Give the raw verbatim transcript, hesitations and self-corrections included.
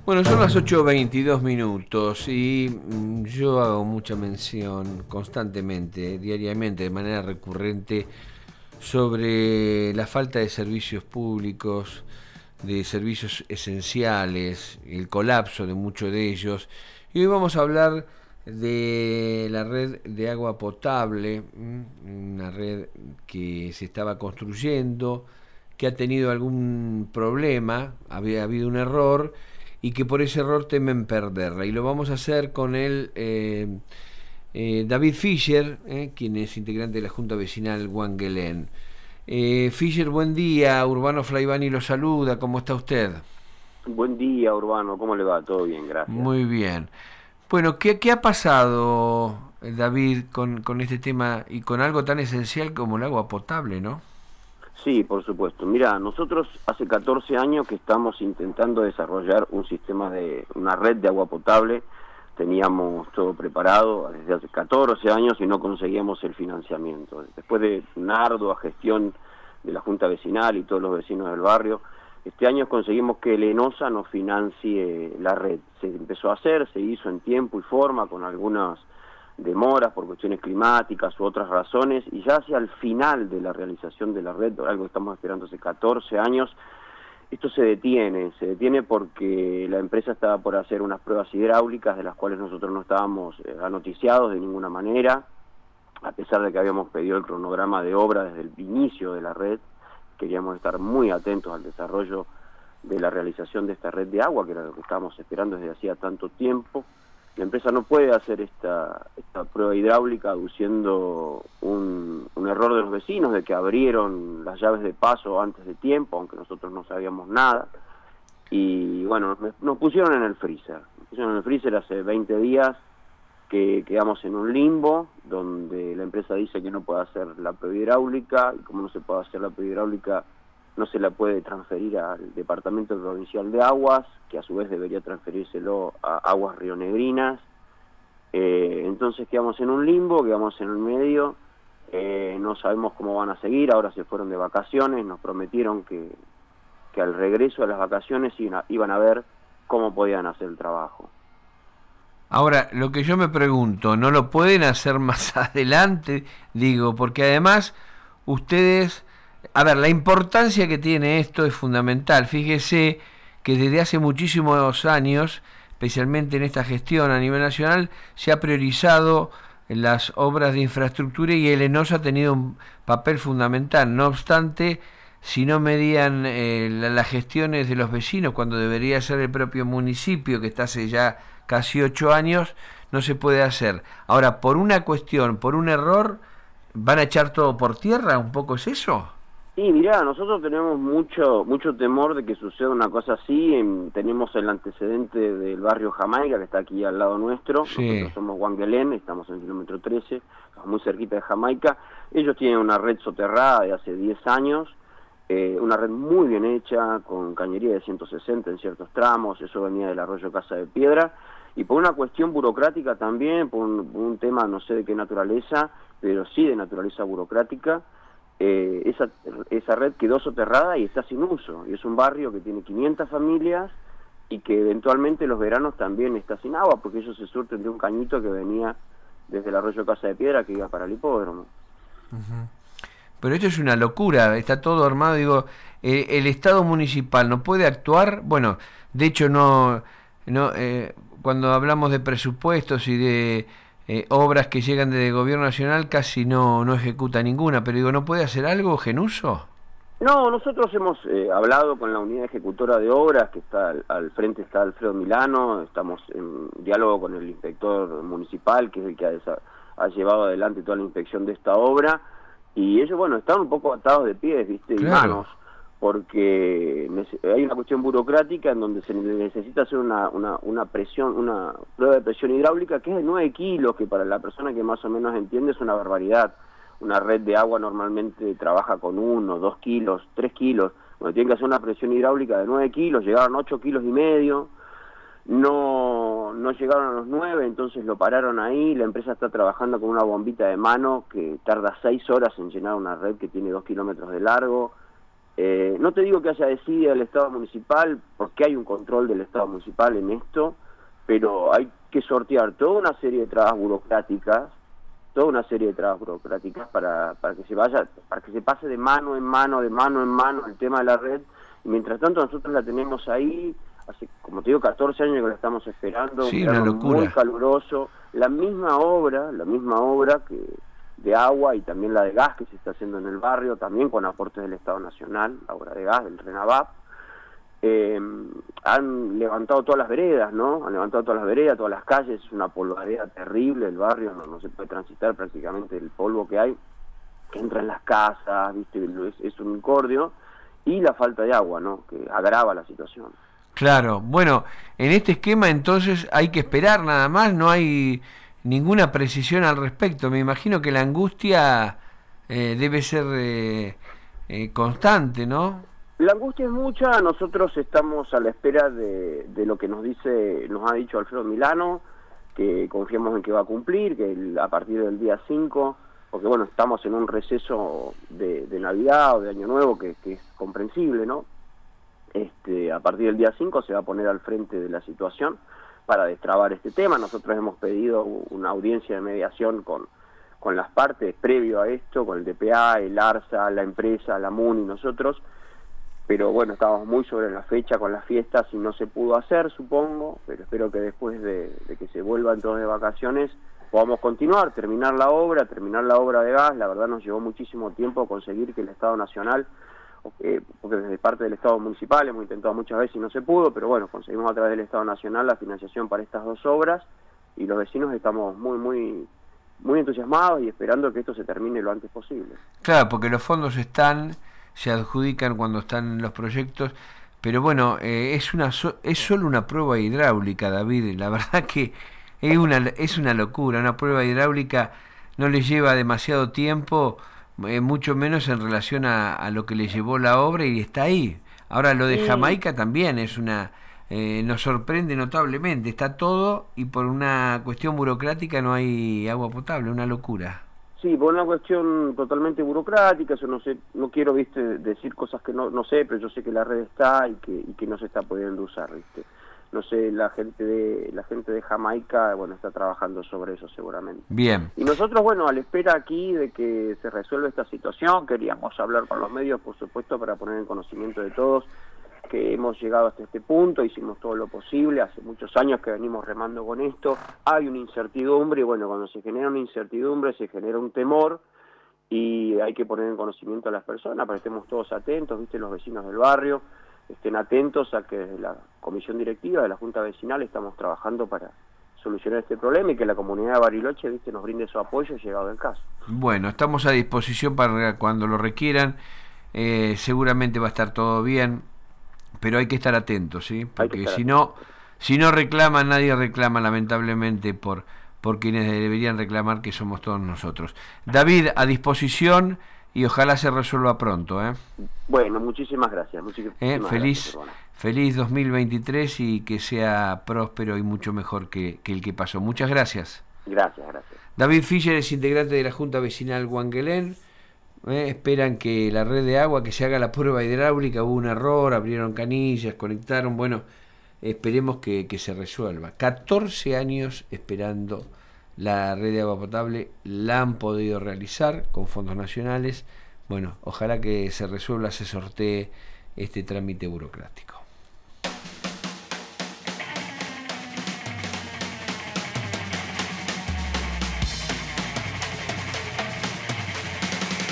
Bueno, son las ocho veintidós minutos y mm, yo hago mucha mención constantemente, diariamente, de manera recurrente, sobre la falta de servicios públicos, de servicios esenciales, el colapso de muchos de ellos. Y hoy vamos a hablar de la red de agua potable, una red que se estaba construyendo, que ha tenido algún problema, había habido un error y que por ese error temen perderla. Y lo vamos a hacer con el eh, eh, David Fischer, eh, quien es integrante de la Junta Vecinal Wangelén. Eh, Fischer, buen día. Urbano Flaivani lo saluda. ¿Cómo está usted? Buen día, Urbano. ¿Cómo le va? Todo bien, gracias. Muy bien. Bueno, ¿qué, qué ha pasado, David, con, con este tema y con algo tan esencial como el agua potable, ¿no? Sí, por supuesto. Mira, nosotros hace catorce años que estamos intentando desarrollar un sistema de, una red de agua potable. Teníamos todo preparado desde hace catorce años y no conseguíamos el financiamiento. Después de una ardua gestión de la Junta Vecinal y todos los vecinos del barrio, este año conseguimos que el ENOSA nos financie la red. Se empezó a hacer, se hizo en tiempo y forma, con algunas demoras por cuestiones climáticas u otras razones, y ya hacia el final de la realización de la red, algo que estamos esperando hace catorce años, esto se detiene, se detiene porque la empresa estaba por hacer unas pruebas hidráulicas de las cuales nosotros no estábamos eh, anoticiados de ninguna manera, a pesar de que habíamos pedido el cronograma de obra desde el inicio de la red. Queríamos estar muy atentos al desarrollo de la realización de esta red de agua, que era lo que estábamos esperando desde hacía tanto tiempo. La empresa no puede hacer esta, esta prueba hidráulica aduciendo un, un error de los vecinos, de que abrieron las llaves de paso antes de tiempo, aunque nosotros no sabíamos nada. Y bueno, nos, nos pusieron en el freezer. Nos pusieron en el freezer hace veinte días, que quedamos en un limbo, donde la empresa dice que no puede hacer la prueba hidráulica, y como no se puede hacer la prueba hidráulica, no se la puede transferir al Departamento Provincial de Aguas, que a su vez debería transferírselo a Aguas Rionegrinas. Eh, entonces quedamos en un limbo, quedamos en el medio, eh, no sabemos cómo van a seguir. Ahora se fueron de vacaciones, nos prometieron que, que al regreso de las vacaciones iban a, iban a ver cómo podían hacer el trabajo. Ahora, lo que yo me pregunto, ¿no lo pueden hacer más adelante? Digo, porque además ustedes... A ver, la importancia que tiene esto es fundamental. Fíjese que desde hace muchísimos años, especialmente en esta gestión a nivel nacional, se ha priorizado las obras de infraestructura y el ENOSA ha tenido un papel fundamental. No obstante, si no medían eh, las gestiones de los vecinos, cuando debería ser el propio municipio, que está hace ya casi ocho años, no se puede hacer. Ahora, por una cuestión, por un error, ¿van a echar todo por tierra? ¿Un poco es eso? Sí, mirá, nosotros tenemos mucho mucho temor de que suceda una cosa así. En, tenemos el antecedente del barrio Jamaica, que está aquí al lado nuestro. Sí. Nosotros somos Wangelén, estamos en el kilómetro trece, muy cerquita de Jamaica. Ellos tienen una red soterrada de hace diez años, eh, una red muy bien hecha, con cañería de ciento sesenta en ciertos tramos. Eso venía del arroyo Casa de Piedra. Y por una cuestión burocrática también, por un, por un tema no sé de qué naturaleza, pero sí de naturaleza burocrática, Eh, esa, esa red quedó soterrada y está sin uso, y es un barrio que tiene quinientas familias y que eventualmente los veranos también está sin agua, porque ellos se surten de un cañito que venía desde el arroyo Casa de Piedra, que iba para el hipódromo. Uh-huh. Pero esto es una locura, está todo armado. Digo, eh, el Estado municipal no puede actuar. Bueno, de hecho no, no eh, cuando hablamos de presupuestos y de Eh, obras que llegan desde el gobierno nacional casi no, no ejecuta ninguna, pero digo, ¿no puede hacer algo, Genuso? No, nosotros hemos eh, hablado con la unidad ejecutora de obras, que está al, al frente está Alfredo Milano, estamos en diálogo con el inspector municipal, que es el que ha, ha llevado adelante toda la inspección de esta obra, y ellos, bueno, están un poco atados de pies, ¿viste? Claro. Y manos, porque hay una cuestión burocrática en donde se necesita hacer una, una, una presión, una prueba de presión hidráulica que es de nueve kilos, que para la persona que más o menos entiende es una barbaridad. Una red de agua normalmente trabaja con uno, dos kilos, tres kilos. Bueno, tienen que hacer una presión hidráulica de nueve kilos, llegaron a ocho kilos y medio, no, no llegaron a los nueve, entonces lo pararon ahí. La empresa está trabajando con una bombita de mano que tarda seis horas en llenar una red que tiene dos kilómetros de largo. Eh, no te digo que haya decidido el Estado municipal, porque hay un control del Estado municipal en esto, pero hay que sortear toda una serie de trabas burocráticas, toda una serie de trabas burocráticas para, para que se vaya, para que se pase de mano en mano, de mano en mano el tema de la red, y mientras tanto nosotros la tenemos ahí, hace, como te digo, catorce años que la estamos esperando, sí, un una locura. Muy caluroso, la misma obra, la misma obra que de agua y también la de gas que se está haciendo en el barrio, también con aportes del Estado Nacional, la obra de gas, del RENAVAP. Eh, han levantado todas las veredas, ¿no? Han levantado todas las veredas, todas las calles, es una polvadera terrible el barrio, no, no se puede transitar prácticamente el polvo que hay, que entra en las casas, ¿viste? Es, es un incordio, y la falta de agua, ¿no? Que agrava la situación. Claro, bueno, en este esquema entonces hay que esperar nada más, no hay ninguna precisión al respecto. Me imagino que la angustia eh, debe ser eh, eh, constante, ¿no? La angustia es mucha, nosotros estamos a la espera de, de lo que nos dice, nos ha dicho Alfredo Milano, que confiamos en que va a cumplir, que el, a partir del día cinco, porque bueno, estamos en un receso de, de Navidad o de Año Nuevo, que, que es comprensible, ¿no? Este, a partir del día cinco se va a poner al frente de la situación para destrabar este tema. Nosotros hemos pedido una audiencia de mediación con, con las partes previo a esto, con el D P A, el ARSA, la empresa, la MUNI y nosotros, pero bueno, estábamos muy sobre la fecha con las fiestas y no se pudo hacer, supongo, pero espero que después de, de que se vuelvan todos de vacaciones podamos continuar, terminar la obra, terminar la obra de gas. La verdad nos llevó muchísimo tiempo conseguir que el Estado Nacional, eh, porque desde parte del Estado municipal hemos intentado muchas veces y no se pudo, pero bueno, conseguimos a través del Estado Nacional la financiación para estas dos obras y los vecinos estamos muy, muy, muy entusiasmados y esperando que esto se termine lo antes posible. Claro, porque los fondos están, se adjudican cuando están los proyectos, pero bueno, eh, es una so, es solo una prueba hidráulica, David. La verdad que es una es una locura. Una prueba hidráulica no le lleva demasiado tiempo, eh, mucho menos en relación a, a lo que le llevó la obra, y está ahí. Ahora lo de Jamaica también es una eh, nos sorprende notablemente. Está todo y por una cuestión burocrática no hay agua potable, una locura. Sí, por una cuestión totalmente burocrática, yo no sé, no quiero, viste, decir cosas que no, no sé, pero yo sé que la red está y que, y que no se está pudiendo usar, viste. No sé, la gente de la gente de Jamaica, bueno, está trabajando sobre eso seguramente. Bien. Y nosotros, bueno, a la espera aquí de que se resuelva esta situación, queríamos hablar con los medios, por supuesto, para poner en conocimiento de todos que hemos llegado hasta este punto, hicimos todo lo posible, hace muchos años que venimos remando con esto, hay una incertidumbre, y bueno, cuando se genera una incertidumbre se genera un temor, y hay que poner en conocimiento a las personas para que estemos todos atentos, viste, los vecinos del barrio, estén atentos a que desde la comisión directiva de la Junta Vecinal estamos trabajando para solucionar este problema y que la comunidad de Bariloche, viste, nos brinde su apoyo llegado el caso. Bueno, estamos a disposición para cuando lo requieran, eh, seguramente va a estar todo bien, pero hay que estar atentos, ¿sí? Porque si no, si no reclaman, nadie reclama, lamentablemente, por, por quienes deberían reclamar, que somos todos nosotros. David, a disposición y ojalá se resuelva pronto, ¿eh? Bueno, muchísimas gracias. Muchísimas ¿Eh? Feliz, gracias, feliz dos mil veintitrés y que sea próspero y mucho mejor que, que el que pasó. Muchas gracias. Gracias, gracias. David Fischer es integrante de la Junta Vecinal Guanguelén. Eh, esperan que la red de agua, que se haga la prueba hidráulica, hubo un error, abrieron canillas, conectaron, bueno, esperemos que, que se resuelva. catorce años esperando la red de agua potable, la han podido realizar con fondos nacionales. Bueno, ojalá que se resuelva, se sortee este trámite burocrático.